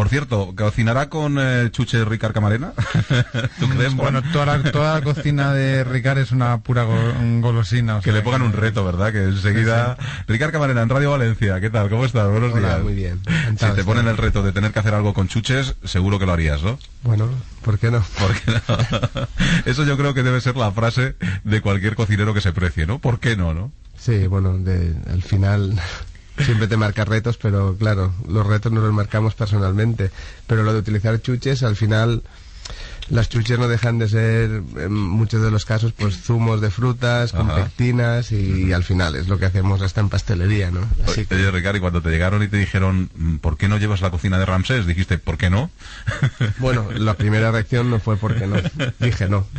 Por cierto, ¿cocinará con chuche Ricard Camarena? ¿Tú crees? Bueno, toda la cocina de Ricard es una pura golosina. O que sea, le pongan un reto, ¿verdad? Que enseguida... Sí. Ricard Camarena, en Radio Valencia, ¿qué tal? ¿Cómo estás? Buenos días. Muy bien. Si te ponen el reto de tener que hacer algo con chuches, seguro que lo harías, ¿no? Bueno, ¿por qué no? ¿Por qué no? Eso yo creo que debe ser la frase de cualquier cocinero que se precie, ¿no? ¿Por qué no, no? Sí, bueno, al final... Siempre te marcas retos, pero claro, los retos no los marcamos personalmente. Pero lo de utilizar chuches, al final, las chuches no dejan de ser, en muchos de los casos, pues zumos de frutas, con pectinas, y al final es lo que hacemos hasta en pastelería, ¿no? Así que... Oye, Ricardo, y cuando te llegaron y te dijeron, ¿por qué no llevas la cocina de Ramsés? Dijiste, ¿por qué no? Bueno, la primera reacción no fue ¿por qué no? Dije no.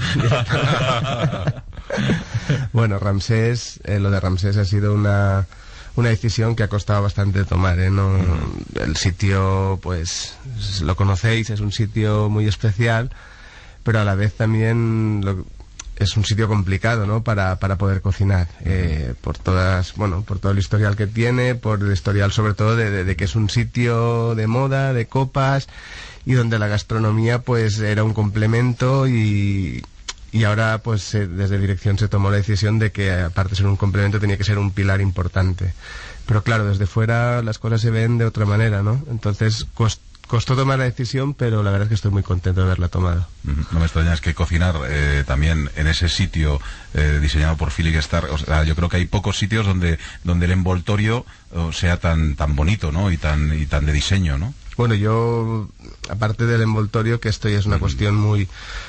Bueno, Ramsés, lo de Ramsés ha sido una decisión que ha costado bastante tomar, ¿eh? No, el sitio, pues, lo conocéis, es un sitio muy especial, pero a la vez también es un sitio complicado, ¿no? Para poder cocinar, por todo el historial que tiene, por el historial sobre todo de que es un sitio de moda, de copas, y donde la gastronomía, pues, era un complemento y ahora, pues, desde dirección se tomó la decisión de que, aparte de ser un complemento, tenía que ser un pilar importante. Pero claro, desde fuera las cosas se ven de otra manera, ¿no? Entonces, costó tomar la decisión, pero la verdad es que estoy muy contento de haberla tomado. No me extraña, es que cocinar también en ese sitio diseñado por Philip Starr, o sea, yo creo que hay pocos sitios donde el envoltorio sea tan bonito, ¿no? Y tan de diseño, ¿no? Bueno, yo, aparte del envoltorio, que esto ya es una cuestión muy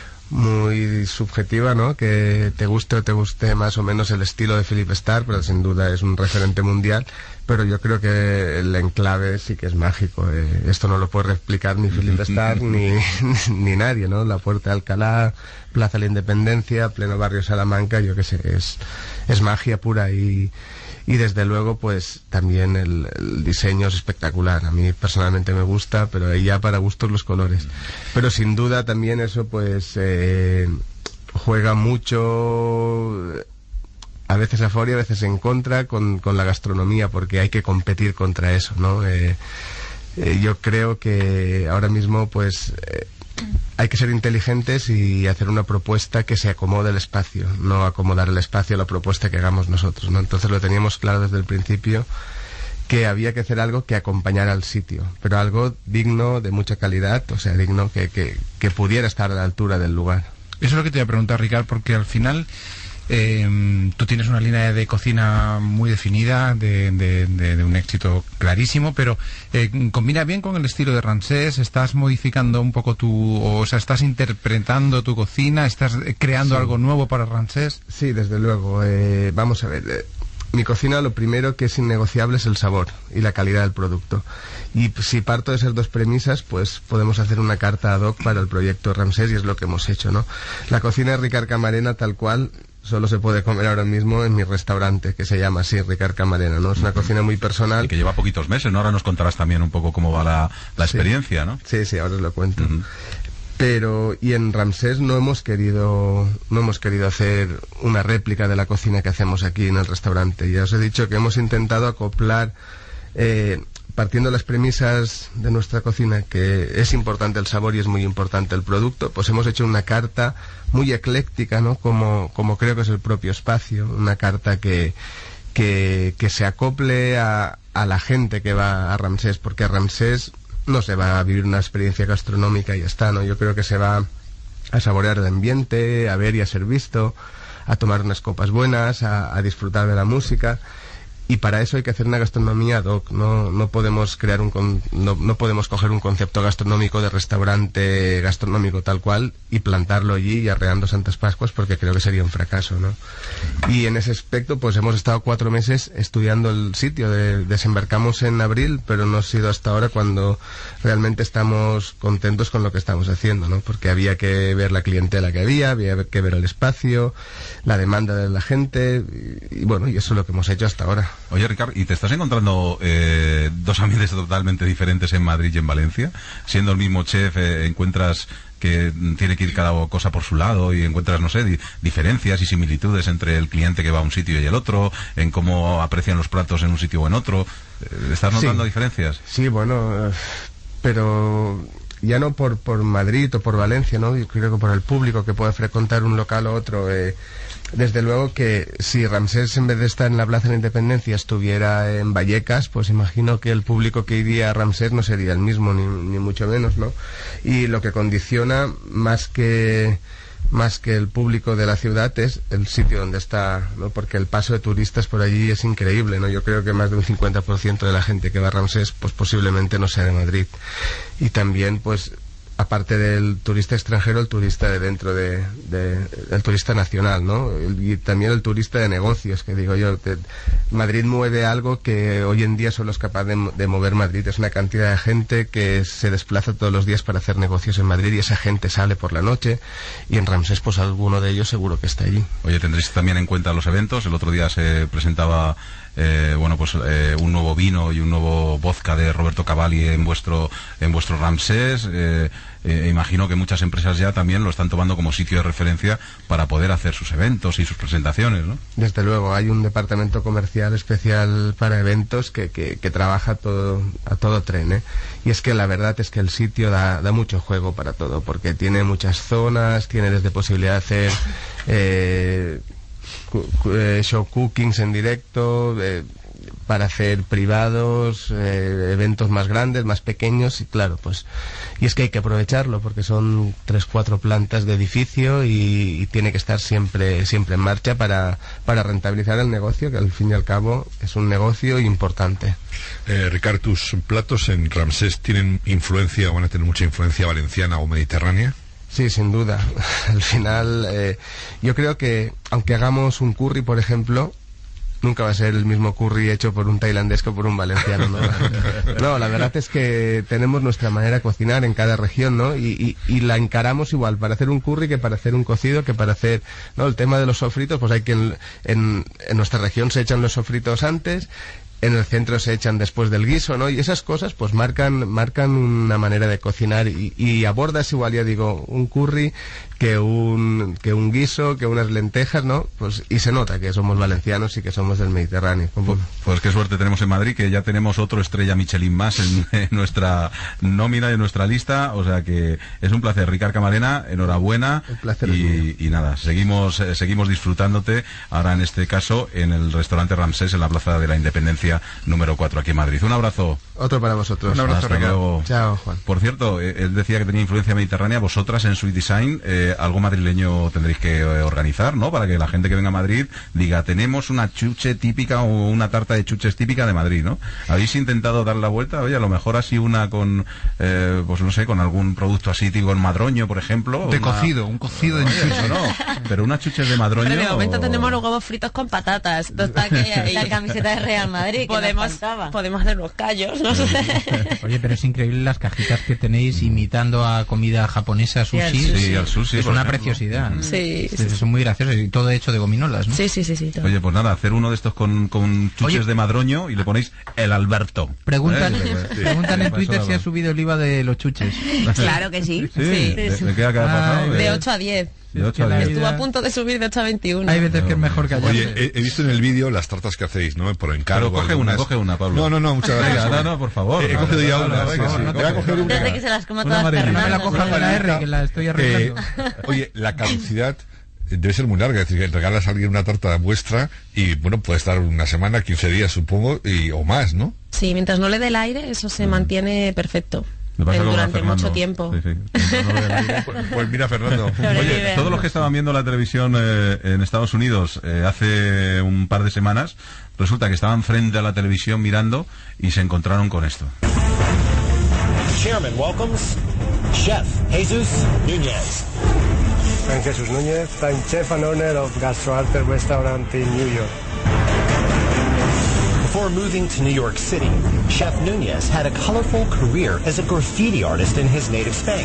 subjetiva, ¿no? Que te guste o te guste más o menos el estilo de Philip Starr, pero sin duda es un referente mundial. Pero yo creo que el enclave sí que es mágico. Esto no lo puede replicar ni Philip Starr ni nadie, ¿no? La Puerta de Alcalá, Plaza de la Independencia, pleno barrio Salamanca, yo qué sé, es magia pura y desde luego, pues, también el diseño es espectacular. A mí personalmente me gusta, pero ahí ya para gustos los colores. Pero sin duda también eso, pues, juega mucho, a veces a favor y a veces en contra con la gastronomía, porque hay que competir contra eso, ¿no? Yo creo que ahora mismo, pues... hay que ser inteligentes y hacer una propuesta que se acomode al espacio, no acomodar el espacio a la propuesta que hagamos nosotros, ¿no? Entonces lo teníamos claro desde el principio que había que hacer algo que acompañara al sitio, pero algo digno, de mucha calidad, o sea, digno que pudiera estar a la altura del lugar. Eso es lo que te iba a preguntar, Ricard, porque al final tú tienes una línea de cocina muy definida, de un éxito clarísimo, pero combina bien con el estilo de Ramsés. ¿Estás modificando un poco o sea, estás interpretando tu cocina? ¿Estás creando algo nuevo para Ramsés? Sí, desde luego. Vamos a ver, mi cocina, lo primero que es innegociable es el sabor y la calidad del producto. Y si parto de esas dos premisas, pues podemos hacer una carta ad hoc para el proyecto Ramsés, y es lo que hemos hecho, ¿no? La cocina de Ricard Camarena, tal cual, solo se puede comer ahora mismo en mi restaurante, que se llama así, Ricard Camarena, ¿no? Es una cocina muy personal. Y que lleva poquitos meses, ¿no? Ahora nos contarás también un poco cómo va la experiencia, ¿no? Sí, ahora os lo cuento. Pero, y en Ramsés no hemos querido hacer una réplica de la cocina que hacemos aquí en el restaurante. Ya os he dicho que hemos intentado acoplar, partiendo de las premisas de nuestra cocina, que es importante el sabor y es muy importante el producto, pues hemos hecho una carta muy ecléctica, ¿no? Como creo que es el propio espacio, una carta que se acople a la gente que va a Ramsés, porque a Ramsés no se va a vivir una experiencia gastronómica y ya está, ¿no? Yo creo que se va a saborear el ambiente, a ver y a ser visto, a tomar unas copas buenas, a disfrutar de la música. Y para eso hay que hacer una gastronomía ad hoc. No podemos no podemos coger un concepto gastronómico de restaurante gastronómico tal cual y plantarlo allí y arreando Santas Pascuas, porque creo que sería un fracaso, ¿no? Y en ese aspecto, pues hemos estado 4 meses estudiando el sitio. Desembarcamos en abril, pero no ha sido hasta ahora cuando realmente estamos contentos con lo que estamos haciendo, ¿no? Porque había que ver la clientela que había que ver el espacio, la demanda de la gente, y bueno, y eso es lo que hemos hecho hasta ahora. Oye, Ricard, ¿y te estás encontrando dos ambientes totalmente diferentes en Madrid y en Valencia? Siendo el mismo chef, encuentras que tiene que ir cada cosa por su lado y encuentras, no sé, diferencias y similitudes entre el cliente que va a un sitio y el otro, en cómo aprecian los platos en un sitio o en otro. ¿Estás notando diferencias? Sí, bueno, pero ya no por Madrid o por Valencia, ¿no? Yo creo que por el público que puede frecuentar un local o otro. Desde luego que si Ramsés, en vez de estar en la Plaza de la Independencia, estuviera en Vallecas, pues imagino que el público que iría a Ramsés no sería el mismo, ni mucho menos, ¿no? Y lo que condiciona más que el público de la ciudad es el sitio donde está, ¿no? Porque el paso de turistas por allí es increíble, ¿no? Yo creo que más de un 50% de la gente que va a Ramsés, pues posiblemente no sea de Madrid. Y también, pues, aparte del turista extranjero, el turista de dentro el turista nacional, ¿no? Y también el turista de negocios, que digo yo, Madrid mueve algo que hoy en día solo es capaz de mover Madrid. Es una cantidad de gente que se desplaza todos los días para hacer negocios en Madrid, y esa gente sale por la noche, y en Ramsés pues alguno de ellos seguro que está allí. Oye, tendréis también en cuenta los eventos. El otro día se presentaba un nuevo vino y un nuevo vodka de Roberto Cavalli en vuestro Ramsés. Imagino que muchas empresas ya también lo están tomando como sitio de referencia para poder hacer sus eventos y sus presentaciones, ¿no? Desde luego, hay un departamento comercial especial para eventos que trabaja a todo tren, ¿eh? Y es que la verdad es que el sitio da mucho juego para todo, porque tiene muchas zonas, tiene desde posibilidad de hacer show cookings en directo, para hacer privados, eventos más grandes, más pequeños, y claro, pues, y es que hay que aprovecharlo, porque son 3-4 plantas de edificio, y tiene que estar siempre en marcha para rentabilizar el negocio, que al fin y al cabo es un negocio importante. Ricard, ¿tus platos en Ramsés tienen influencia, o van a tener mucha influencia valenciana o mediterránea? Sí, sin duda. Al final, yo creo que aunque hagamos un curry, por ejemplo, nunca va a ser el mismo curry hecho por un tailandés que por un valenciano, ¿no? No, la verdad es que tenemos nuestra manera de cocinar en cada región, ¿no? Y la encaramos igual para hacer un curry que para hacer un cocido, que para hacer, ¿no? El tema de los sofritos, pues hay que en nuestra región se echan los sofritos antes, en el centro se echan después del guiso, ¿no? Y esas cosas pues marcan una manera de cocinar, y abordas igual, ya digo, un curry que un guiso, que unas lentejas, ¿no? Pues, y se nota que somos valencianos y que somos del Mediterráneo. Pues qué suerte tenemos en Madrid, que ya tenemos otro estrella Michelin más en nuestra nómina y en nuestra lista, o sea que es un placer. Ricard Camarena, enhorabuena. El placer y nada, seguimos disfrutándote ahora, en este caso en el restaurante Ramsés, en la Plaza de la Independencia número 4 aquí en Madrid. Un abrazo. Otro para vosotros. Un abrazo, Hasta luego. Chao, Juan. Por cierto, él decía que tenía influencia mediterránea. Vosotras en Sweet Design, algo madrileño tendréis que organizar, ¿no? Para que la gente que venga a Madrid diga, tenemos una chuche típica o una tarta de chuches típica de Madrid, ¿no? ¿Habéis intentado dar la vuelta? Oye, a lo mejor así una con, pues no sé, con algún producto así tipo en madroño, por ejemplo. Un cocido de chuche. No, pero unas chuches de madroño. Pero de momento tenemos los huevos fritos con patatas. Total, que la camiseta de Real Madrid, que podemos hacer unos callos, no sé. Oye, pero es increíble las cajitas que tenéis imitando a comida japonesa, sushi. Sí, al sushi. Es una preciosidad. Sí. Son muy graciosos, y todo hecho de gominolas, ¿no? Sí. Todo. Oye, pues nada, hacer uno de estos con chuches de madroño y le ponéis el Alberto. Preguntan en Twitter si ha subido el IVA de los chuches. Claro que sí. Sí. ¿De qué ha pasado? De 8 a 10. De 8 a 10. Estuvo a punto de subir de 8 a 21. Hay veces que es mejor que ayer. Oye, he visto en el vídeo las tartas que hacéis, ¿no? Por encargo. Pero coge una, Pablo. No, muchas gracias. No, por favor. He cogido ya una. Voy a coger una. Desde que se las coma todas No me la Fernando. cojas con la R, que la estoy arreglando. Oye, la caducidad debe ser muy larga, es decir, que regalas a alguien una tarta vuestra y, bueno, puede estar una semana, 15 días, supongo, o más, ¿no? Sí, mientras no le dé el aire, eso se mantiene perfecto. Durante mucho tiempo. Sí. Pues mira, Fernando. Oye, todos los que estaban viendo la televisión en Estados Unidos hace un par de semanas, resulta que estaban frente a la televisión mirando y se encontraron con esto. Chairman welcomes Chef Jesus Núñez. I'm Jesus Núñez. I'm chef and owner of GastroArte restaurant in New York. Before moving to New York City, Chef Núñez had a colorful career as a graffiti artist in his native Spain.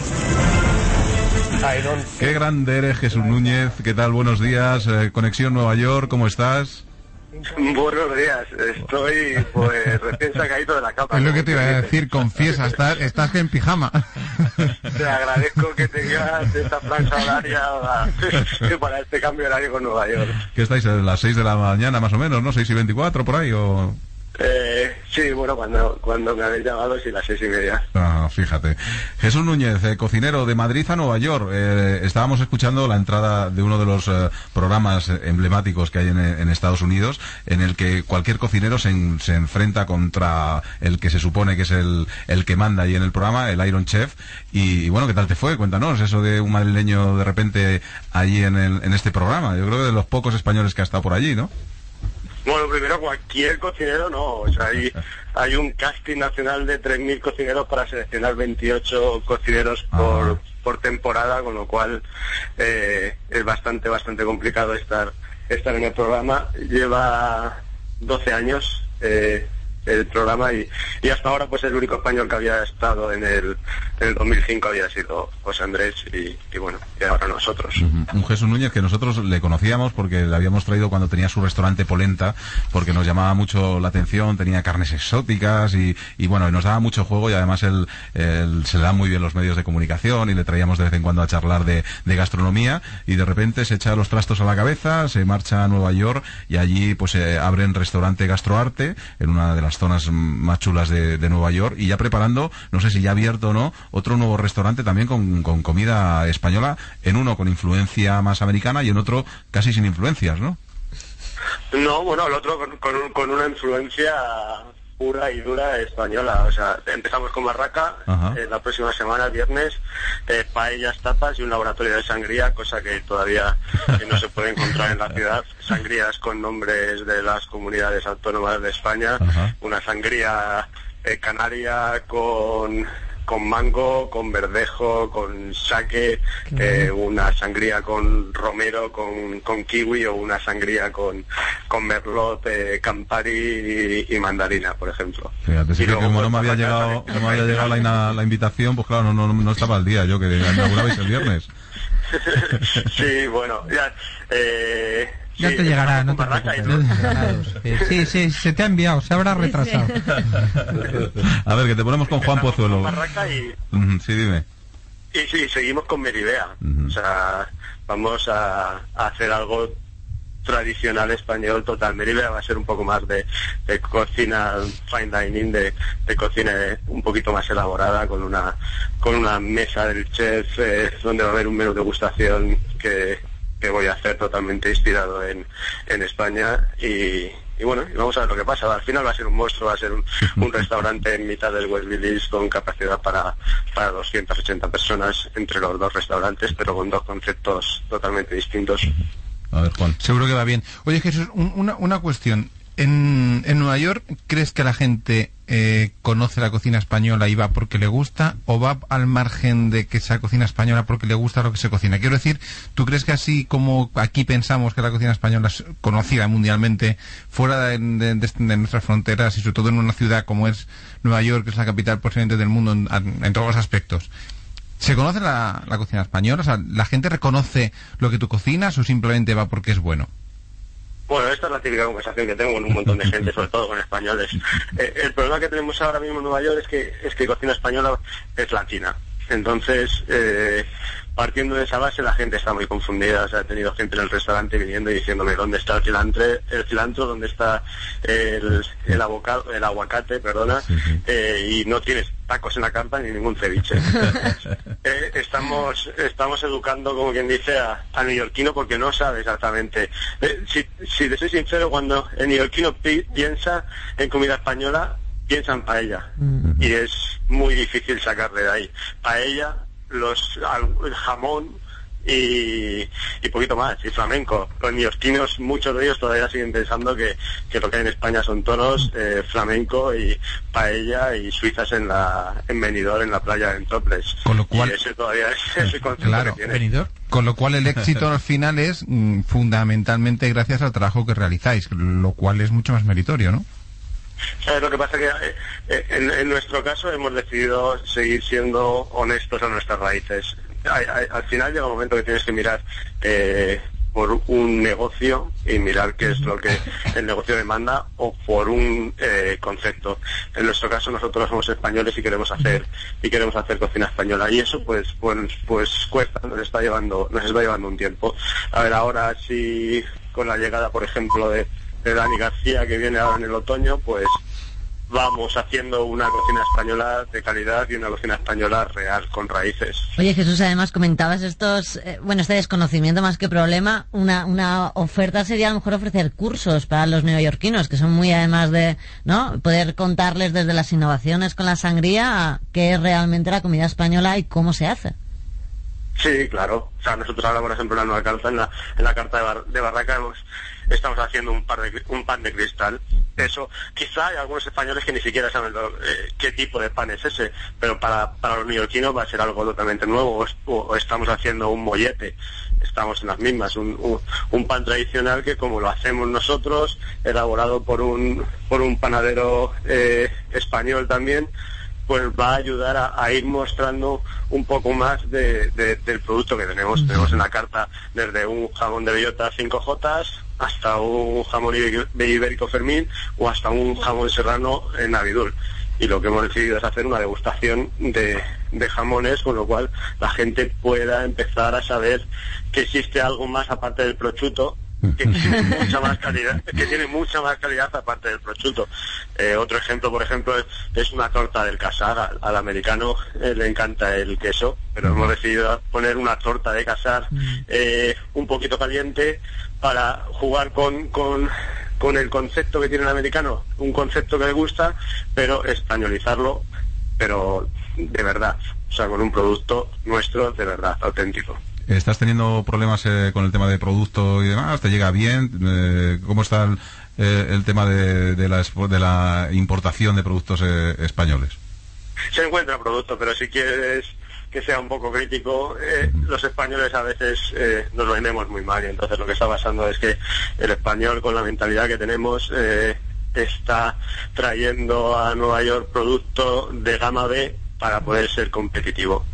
Qué grande eres, Jesús Núñez. ¿Qué tal? Buenos días. Conexión Nueva York, ¿cómo estás? Buenos días, estoy pues recién sacadito de la cama. Es lo que te iba a decir, confiesa, estás en pijama. Te agradezco que tengas esta franja horaria para este cambio horario con Nueva York. ¿Qué estáis? ¿A las 6 de la mañana más o menos, no? 6:24 por ahí o...? Sí, bueno, cuando me habéis llamado, sí, las 6:30. Ah, fíjate. Jesús Núñez, cocinero de Madrid a Nueva York. Estábamos escuchando la entrada de uno de los programas emblemáticos que hay en Estados Unidos, en el que cualquier cocinero se enfrenta contra el que se supone que es el que manda ahí en el programa, el Iron Chef. Y bueno, ¿qué tal te fue? Cuéntanos eso de un madrileño de repente allí en este programa. Yo creo que de los pocos españoles que ha estado por allí, ¿no? Bueno, primero, cualquier cocinero no, o sea, hay un casting nacional de 3.000 cocineros para seleccionar 28 cocineros por temporada, con lo cual es bastante complicado estar en el programa. Lleva 12 años el programa y hasta ahora pues el único español que había estado en el 2005 había sido José Andrés y bueno, y ahora nosotros. Un Jesús Núñez que nosotros le conocíamos porque le habíamos traído cuando tenía su restaurante Polenta, porque nos llamaba mucho la atención, tenía carnes exóticas y bueno, y nos daba mucho juego, y además él se le dan muy bien los medios de comunicación y le traíamos de vez en cuando a charlar de gastronomía, y de repente se echa los trastos a la cabeza, se marcha a Nueva York y allí pues abren restaurante Gastroarte en una de las zonas más chulas de Nueva York, y ya preparando, no sé si ya abierto o no, otro nuevo restaurante también con comida española, en uno con influencia más americana y en otro casi sin influencias, ¿no? No, bueno, el otro con una influencia pura y dura española. O sea, empezamos con barraca, la próxima semana, el viernes, paellas, tapas y un laboratorio de sangría, cosa que todavía no se puede encontrar en la ciudad. Sangrías con nombres de las comunidades autónomas de España, una sangría canaria con mango, con verdejo, con saque, una sangría con romero, con kiwi, o una sangría con merlot, campari y mandarina, por ejemplo. Fíjate, sí, que como no me había llegado la invitación, pues claro, no estaba al día yo, que inaugurabais el viernes. Sí, bueno, ya... Ya te llegará, no te preocupes. Sí, se te ha enviado, se habrá retrasado. A ver, que te ponemos con Juan Pozuelo. Sí, dime. Y sí, seguimos con Meribea. O sea, vamos a hacer algo tradicional español total. Meribea va a ser un poco más de cocina fine dining, de cocina un poquito más elaborada, con una mesa del chef, donde va a haber un menú de degustación que voy a hacer totalmente inspirado en España, y bueno, y vamos a ver lo que pasa. Al final va a ser un monstruo, va a ser un restaurante en mitad del West Village con capacidad para 280 personas entre los dos restaurantes, pero con dos conceptos totalmente distintos. A ver, Juan. Seguro que va bien. Oye, Jesús, una cuestión. ¿En Nueva York crees que la gente conoce la cocina española y va porque le gusta, o va al margen de que sea cocina española porque le gusta lo que se cocina? Quiero decir, ¿tú crees que así como aquí pensamos que la cocina española es conocida mundialmente, fuera de nuestras fronteras, y sobre todo en una ciudad como es Nueva York, que es la capital posiblemente del mundo en todos los aspectos, ¿se conoce la cocina española? O sea, ¿la gente reconoce lo que tú cocinas o simplemente va porque es bueno? Bueno, esta es la típica conversación que tengo con un montón de gente, sobre todo con españoles. El problema que tenemos ahora mismo en Nueva York es que cocina española es latina. Entonces, partiendo de esa base, la gente está muy confundida. O sea, he tenido gente en el restaurante viniendo y diciéndome dónde está el cilantro, dónde está el aguacate, perdona, y no tienes tacos en la carta ni ningún ceviche. Estamos educando, como quien dice, al neoyorquino, porque no sabe exactamente. Si te soy sincero, cuando el neoyorquino piensa en comida española, piensa en paella, y es muy difícil sacarle de ahí. Paella, el jamón y poquito más, y flamenco. Los neoyorquinos, muchos de ellos todavía siguen pensando que lo que hay en España son tonos, flamenco y paella y suizas en Benidorm, en la playa de Topless. Con lo cual, y ese todavía es el concepto, claro, que tiene. Benidorm. Con lo cual el éxito al final es fundamentalmente gracias al trabajo que realizáis, lo cual es mucho más meritorio, ¿no? Lo que pasa que en nuestro caso hemos decidido seguir siendo honestos a nuestras raíces. Al final llega un momento que tienes que mirar por un negocio y mirar qué es lo que el negocio demanda, o por un concepto. En nuestro caso nosotros somos españoles y queremos hacer cocina española, y eso pues cuesta, nos está llevando un tiempo. A ver, ahora sí, con la llegada, por ejemplo, de Dani García, que viene ahora en el otoño, pues vamos haciendo una cocina española de calidad y una cocina española real, con raíces. Oye, Jesús, además comentabas este desconocimiento más que problema. Una oferta sería a lo mejor ofrecer cursos para los neoyorquinos, que son muy, además de, ¿no?, poder contarles desde las innovaciones con la sangría a qué es realmente la comida española y cómo se hace. Sí, claro. O sea, nosotros ahora, por ejemplo, en la nueva carta, en la carta de Barraca, estamos haciendo un pan de cristal. Eso, quizá hay algunos españoles que ni siquiera saben qué tipo de pan es ese, pero para los neoyorquinos va a ser algo totalmente nuevo. O estamos haciendo un mollete, estamos en las mismas, un pan tradicional que, como lo hacemos nosotros, elaborado por un panadero español también, pues va a ayudar a ir mostrando un poco más del producto que tenemos. Tenemos en la carta desde un jamón de bellota 5J hasta un jamón ibérico Fermín o hasta un jamón serrano en Abidul. Y lo que hemos decidido es hacer una degustación de jamones, con lo cual la gente pueda empezar a saber que existe algo más aparte del prosciutto, que tiene mucha más calidad aparte del prosciutto. Otro ejemplo, por ejemplo, es una torta del Casar. Al americano le encanta el queso, pero hemos decidido poner una torta de Casar un poquito caliente para jugar con el concepto que tiene el americano, un concepto que le gusta, pero españolizarlo, pero de verdad, o sea, con un producto nuestro de verdad, auténtico. ¿Estás teniendo problemas con el tema de producto y demás? ¿Te llega bien? ¿Cómo está el tema de la importación de productos españoles? Se encuentra producto, pero si quieres que sea un poco crítico, los españoles a veces nos lo vendemos muy mal, y entonces lo que está pasando es que el español, con la mentalidad que tenemos, está trayendo a Nueva York producto de gama B para poder ser competitivo.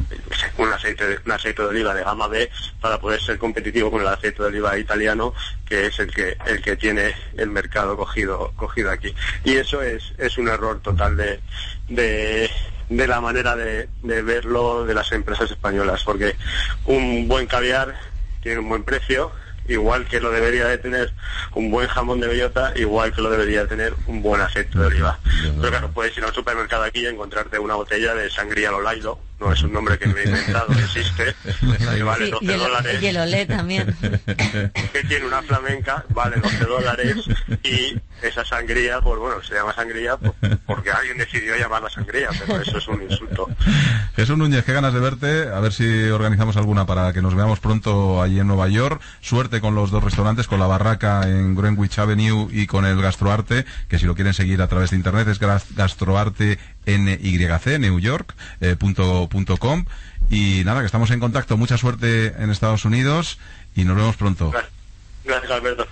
Un aceite de oliva de gama B para poder ser competitivo con el aceite de oliva italiano, que es el que tiene el mercado cogido aquí. Y eso es un error total de la manera de verlo de las empresas españolas, porque un buen caviar tiene un buen precio, igual que lo debería de tener un buen jamón de bellota, igual que lo debería de tener un buen aceite de oliva. Pero claro, puedes ir a un supermercado aquí y encontrarte una botella de sangría Lolailo, no es un nombre que me he inventado, existe, que vale $12. Y el olé también. Que tiene una flamenca, vale $12, y esa sangría, pues bueno, se llama sangría porque alguien decidió llamarla sangría, pero eso es un insulto. Jesús Núñez, qué ganas de verte, a ver si organizamos alguna para que nos veamos pronto allí en Nueva York. Suerte con los dos restaurantes, con la Barraca en Greenwich Avenue y con el Gastroarte, que si lo quieren seguir a través de internet es Gastroarte NYC, New York, .com. Y nada, que estamos en contacto. Mucha suerte en Estados Unidos y nos vemos pronto. Gracias, Alberto.